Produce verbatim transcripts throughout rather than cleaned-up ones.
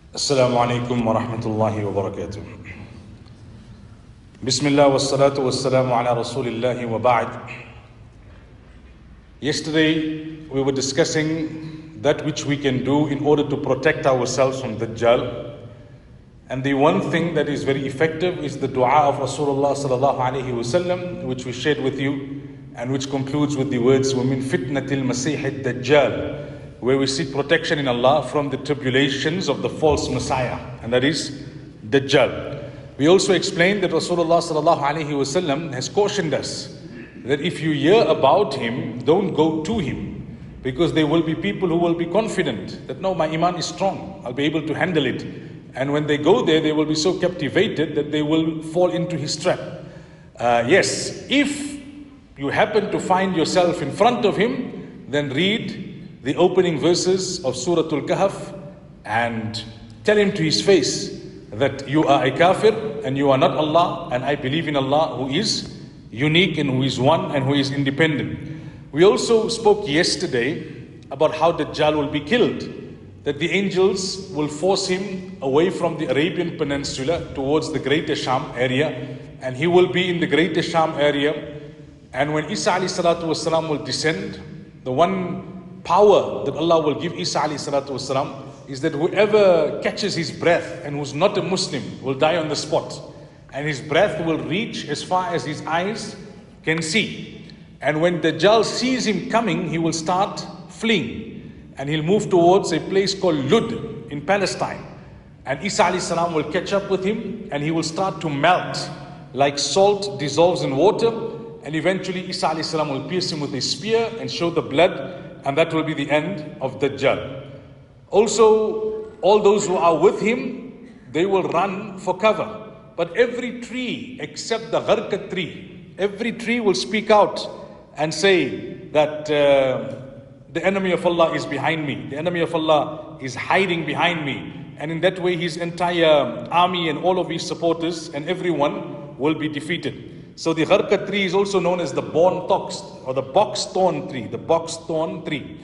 Assalamu alaikum wa rahmatullahi wa barakatuh. Bismillah wa salatu wa salamu ala rasulillahi wa ba'd. Yesterday we were discussing that which we can do in order to protect ourselves from Dajjal. And the one thing that is very effective is the dua of Rasulullah sallallahu alayhi wa sallam, which we shared with you and which concludes with the words وَمِن فِتْنَةِ الْمَسِيحِ الدَّجَّالِ, where we seek protection in Allah from the tribulations of the false Messiah, and that is Dajjal. We also explained that Rasulullah sallallahu alaihi wasallam has cautioned us that if you hear about him, don't go to him, because there will be people who will be confident that no, my iman is strong, I'll be able to handle it. And when they go there, they will be so captivated that they will fall into his trap. Uh, yes, if you happen to find yourself in front of him, then read the opening verses of Surah Al-Kahf and tell him to his face that you are a kafir and you are not Allah, and I believe in Allah who is unique and who is one and who is independent. We also spoke yesterday about how Dajjal will be killed, that the angels will force him away from the Arabian Peninsula towards the Greater Sham area, and he will be in the Greater Sham area. And when Isa alayhi salatu wasalam will descend, the one power that Allah will give Isa alayhi salatu wasalam is that whoever catches his breath and who's not a Muslim will die on the spot. And his breath will reach as far as his eyes can see. And when Dajjal sees him coming, he will start fleeing. And he'll move towards a place called Lud in Palestine. And Isa alayhi salam will catch up with him and he will start to melt like salt dissolves in water. And eventually Isa alayhi salam will pierce him with a spear and show the blood. And that will be the end of Dajjal. Also, all those who are with him, they will run for cover. But every tree except the gharqat tree, every tree will speak out and say that uh, the enemy of Allah is behind me. The enemy of Allah is hiding behind me. And in that way, his entire army and all of his supporters and everyone will be defeated. So the gharqat tree is also known as the born tox, or the box thorn tree, the box thorn tree.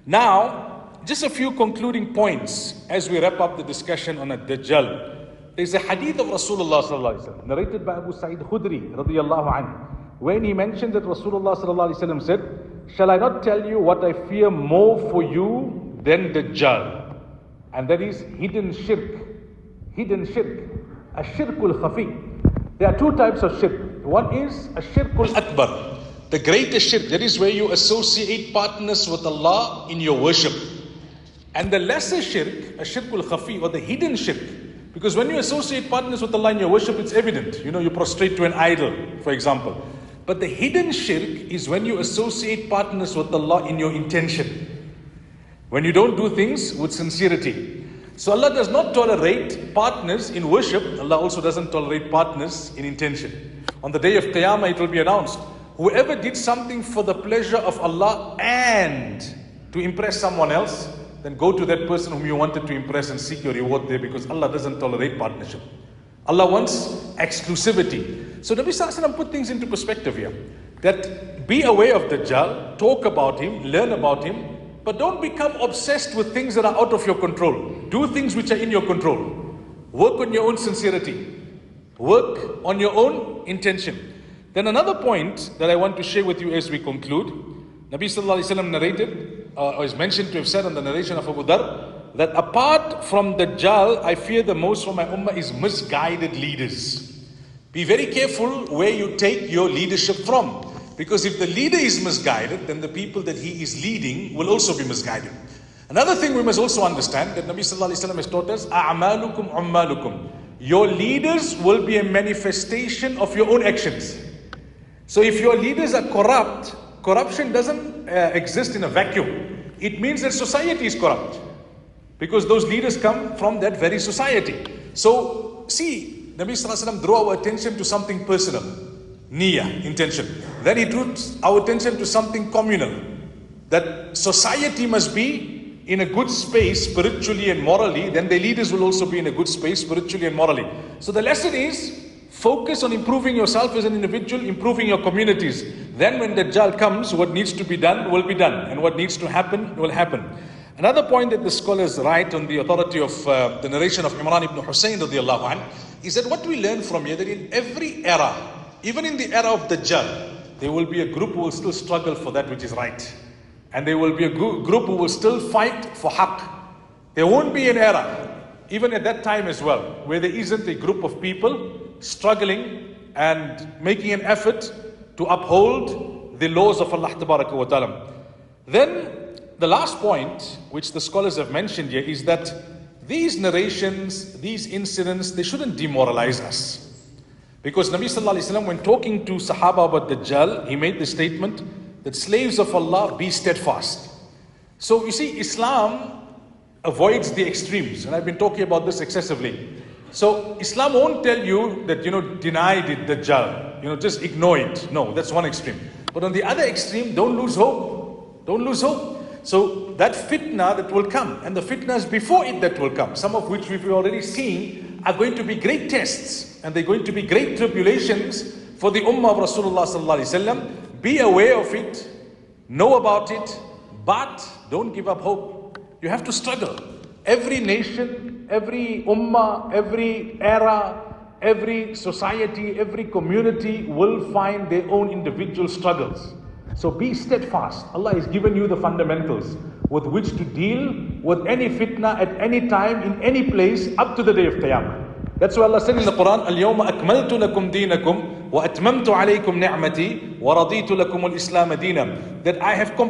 Now, just a few concluding points as we wrap up the discussion on a Dajjal. There's a hadith of Rasulullah sallallahu alaihi wasallam, narrated by Abu Sa'id Khudri radiyallahu anhu, when he mentioned that Rasulullah sallallahu alaihi wasallam said, "Shall I not tell you what I fear more for you than Dajjal?" And that is hidden shirk. Hidden shirk. A shirkul khafi. There are two types of shirk. One is a shirkul akbar, the greatest shirk. That is where you associate partners with Allah in your worship. And the lesser shirk, a shirkul khafi, or the hidden shirk. Because when you associate partners with Allah in your worship, it's evident. You know, you prostrate to an idol, for example. But the hidden shirk is when you associate partners with Allah in your intention. When you don't do things with sincerity. So Allah does not tolerate partners in worship. Allah also doesn't tolerate partners in intention. On the day of Qiyamah, it will be announced, whoever did something for the pleasure of Allah and to impress someone else, then go to that person whom you wanted to impress and seek your reward there, because Allah doesn't tolerate partnership. Allah wants exclusivity. So Nabi Sallallahu Alaihi Wasallam put things into perspective here. That be aware of Dajjal, talk about him, learn about him, but don't become obsessed with things that are out of your control. Do things which are in your control. Work on your own sincerity. Work on your own intention. Then another point that I want to share with you as we conclude, Nabi Sallallahu Alaihi Wasallam narrated, uh, or is mentioned to have said on the narration of Abu Dhar, that apart from Dajjal, I fear the most for my ummah is misguided leaders. Be very careful where you take your leadership from. Because if the leader is misguided, then the people that he is leading will also be misguided. Another thing we must also understand, that Nabi Sallallahu Alaihi Wasallam has taught us, A'malukum ummalukum. Your leaders will be a manifestation of your own actions. So if your leaders are corrupt, corruption doesn't uh, exist in a vacuum. It means that society is corrupt. Because those leaders come from that very society. So, see, Nabi Sallallahu Alaihi Wasallam drew our attention to something personal. Niyyah, intention. Then he drew our attention to something communal. That society must be in a good space spiritually and morally, then the leaders will also be in a good space spiritually and morally. So the lesson is, focus on improving yourself as an individual, improving your communities. Then when Dajjal comes, what needs to be done will be done. And what needs to happen will happen. Another point that the scholars write on the authority of uh, the narration of Imran ibn Hussein radiallahu anh, is that what we learn from here, that in every era, even in the era of Dajjal, there will be a group who will still struggle for that which is right. And there will be a group who will still fight for haqq. There won't be an era, even at that time as well, where there isn't a group of people struggling and making an effort to uphold the laws of Allah Tabaraka wa Ta'ala. Then the last point, which the scholars have mentioned here, is that these narrations, these incidents, they shouldn't demoralize us. Because Nabi Sallallahu Alaihi Wasallam, when talking to Sahaba about Dajjal, he made the statement that slaves of Allah, be steadfast. So you see, Islam avoids the extremes, and I've been talking about this excessively. So Islam won't tell you that, you know, deny the Dajjal, you know, just ignore it. No, that's one extreme. But on the other extreme, don't lose hope. Don't lose hope. So that fitna that will come, and the fitnas before it that will come, some of which we've already seen, are going to be great tests, and they're going to be great tribulations for the ummah of Rasulullah Sallallahu Alaihi Wasallam. Be aware of it, know about it, but don't give up hope. You have to struggle. Every nation, every ummah, every era, every society, every community will find their own individual struggles. So be steadfast. Allah has given you the fundamentals with which to deal with any fitna at any time, in any place, up to the day of Qiyamah. That's why Allah said in the Quran, اليوم أكملت لكم دينكم وأتممت عليكم نعمتي ورضيت لكم الإسلام دينا. That I have